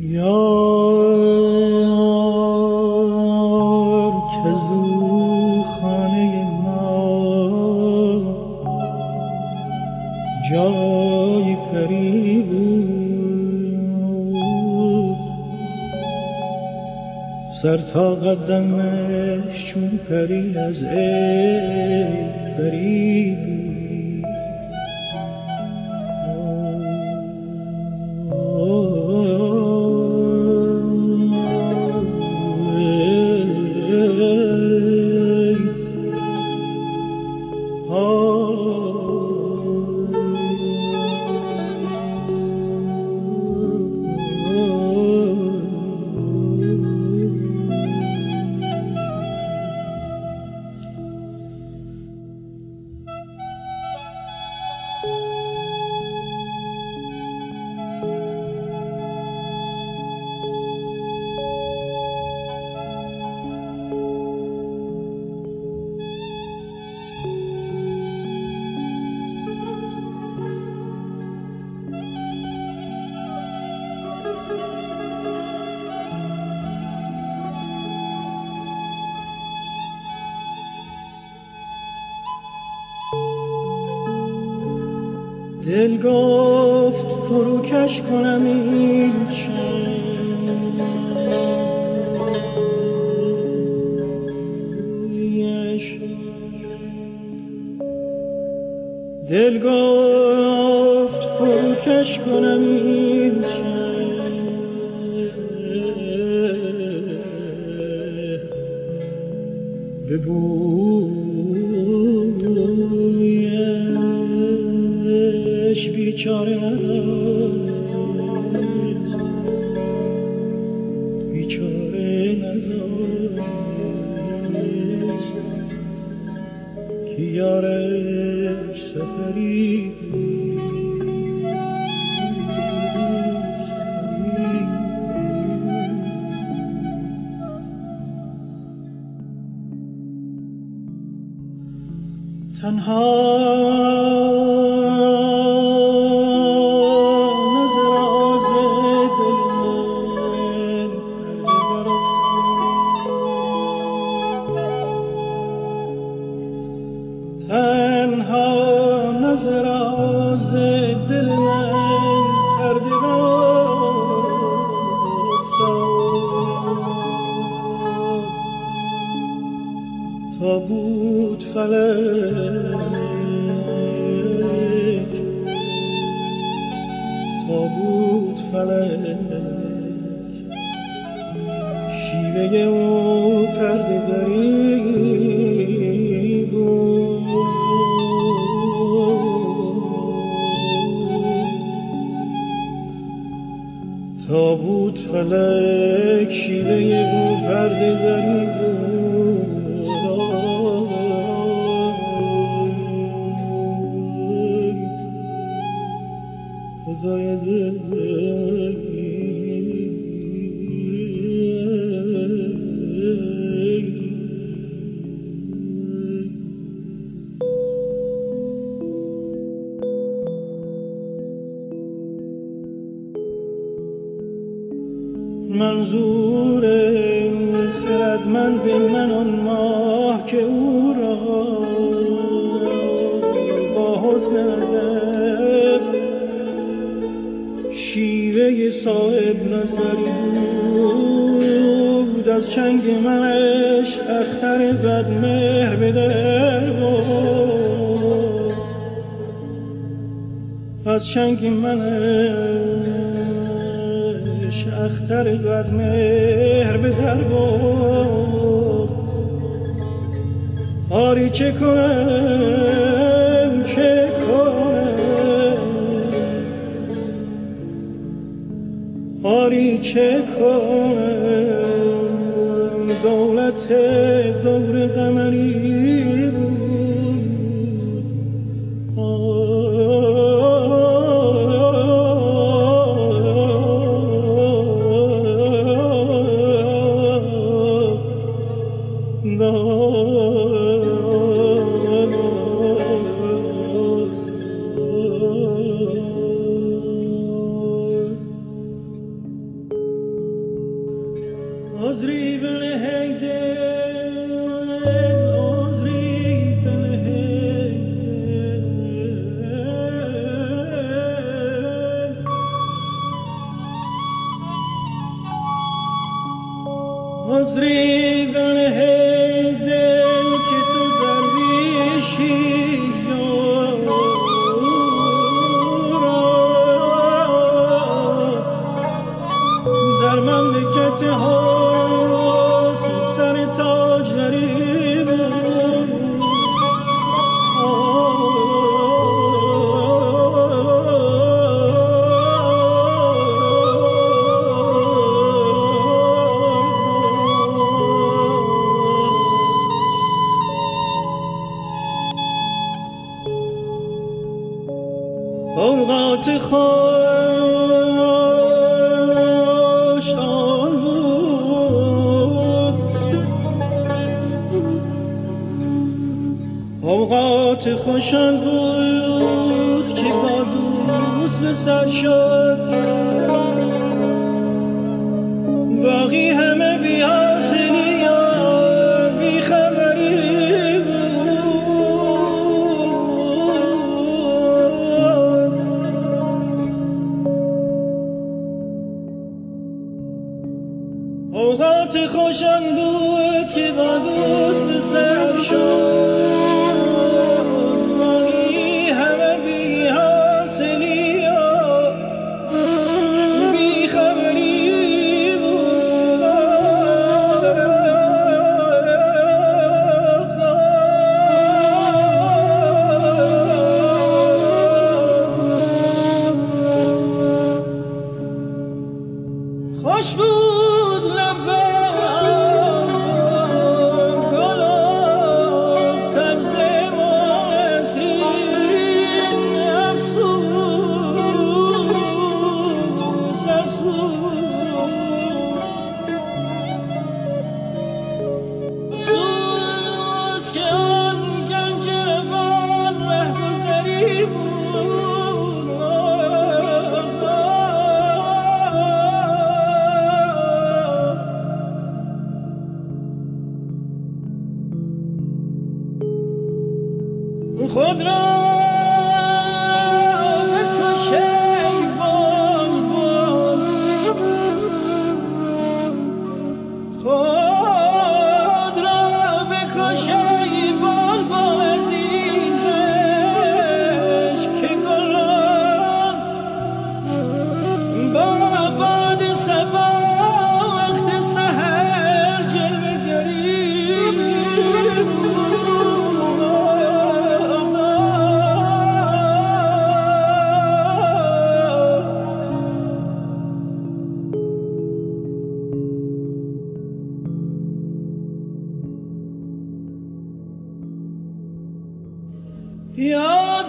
یار که زو خانه ما جای پری بود، سر تا قدمش چون پری از عیب بری بود. دل گفت فروکش کنم این دل گفت فروکش کنم این ببویش بیچاره ندارست که یارش سفری تنها تابوت فلک شیوه او پرده دری بود. تابوت فلک شیوه او پرده دری بود. خدای دل منظور خردمند من آن ماه که او را با حسن ادب شیوه صاحب نظری بود. از چنگ منش اختر بدمهر به در بود. از چنگ منش اختر بدمهر به در بود. آری چه کنم چه کنم، آری چه کنم، دولت دور قمری بود. عذری بله ای دل عذری بله ای دل عذری بله ای دل که تو درویشی در مملکت حسن سر تاجری بود اوقات خوش آن بود اوقات خوشان بود که با دوست به سر شد باقی همه بی حاصلی و بی خبری بود اوقات خوشان بود که با دوست به سر شد باقی همه بی حاصلی و بی خبری بود خوش بود لبم گل و سبز و نسرین افسوس افسوس که آن گنج روان رهگذری بود خود را بکش ای بلبل خود را بکش ای بلبل از این عشق که گلان با باد صبا وقت سحر جلوه گری یاد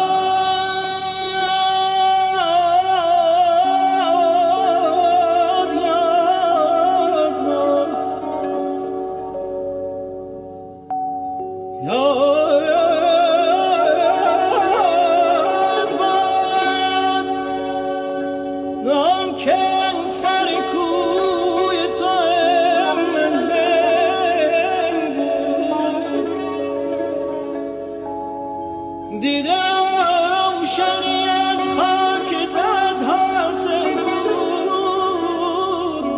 آن که سر کوی تو منزل بود دیدم روشنی از خاک دلت حاصل بود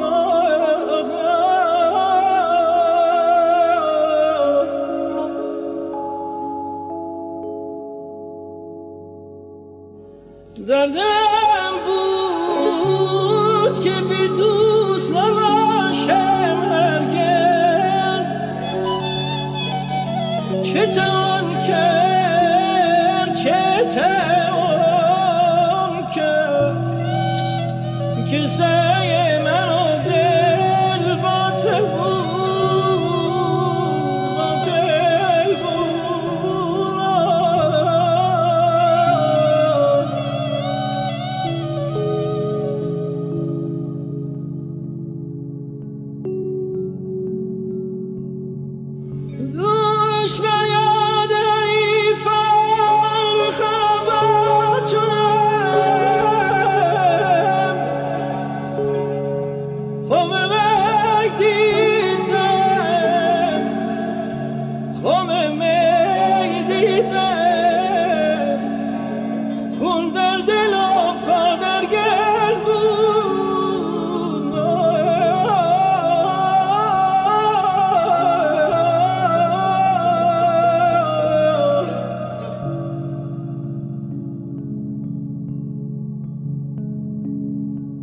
دردم بود که بی دوست نباشم هرگز چه توان کرد چه توان کرد که سعی من و دل باطل بود باطل بود دیدم خم می دیدم خون در دلم پادر گل بود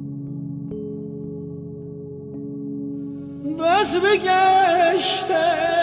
بس بگشتم